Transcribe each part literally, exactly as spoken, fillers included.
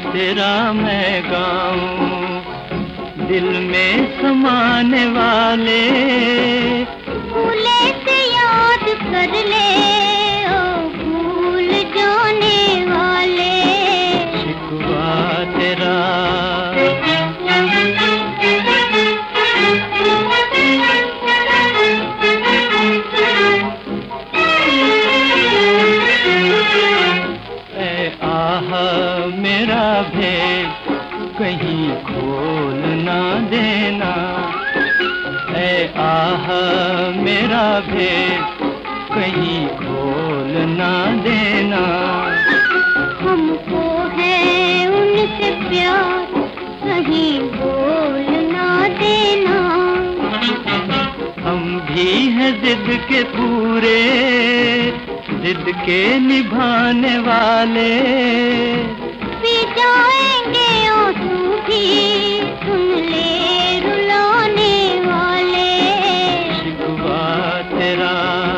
तेरा मैं गाऊं, दिल में समाने वाले भूले से याद कर ले, ओ भूल जाने वाले। शिकवा तेरा मेरा भेद कहीं खोल ना देना, ऐ आह मेरा भेद कहीं खोल ना देना। हमको है उनसे प्यार कहीं बोल ना देना। हम भी हैं जिद के पूरे, जिद के निभाने वाले। पी जाएंगे आंसू भी सुन ले रुलाने वाले। शिकवा तेरा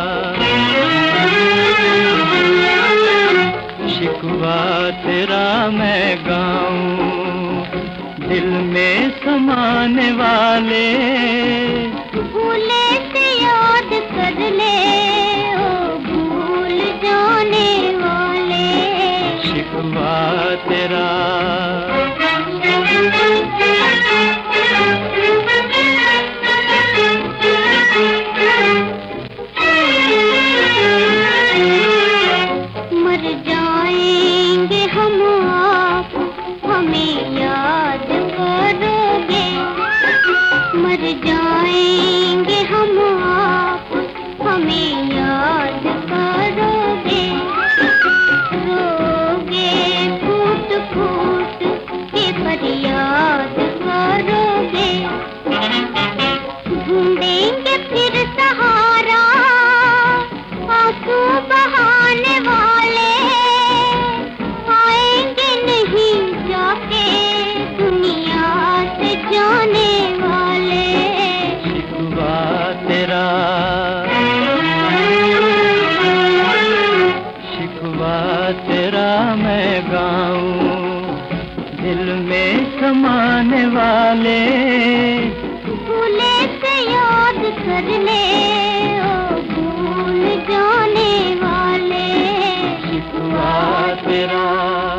शिकवा तेरा मैं गाऊं, दिल में समाने वाले भूले से याद कर ले, शिकवा तेरा मर जाएंगे हम आप हमें याद करोगे। मर जाएंगे हम आप हमें याद करोगे। याद करोगे, ढूंढेंगे फिर सहारा आंसू बहाने वाले। आएंगे नहीं जाके दुनिया से जाने वाले। शिकवा तेरा शिकवा तेरा मैं गाऊं, दिल में समाने वाले भूले से याद कर ले, ओ भूल जाने वाले। शिकवा तेरा